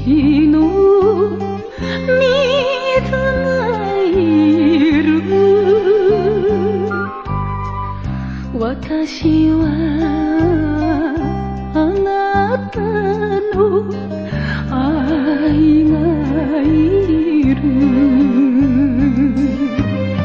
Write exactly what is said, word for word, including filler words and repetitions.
星の水がいる。私はあなたの愛がいる。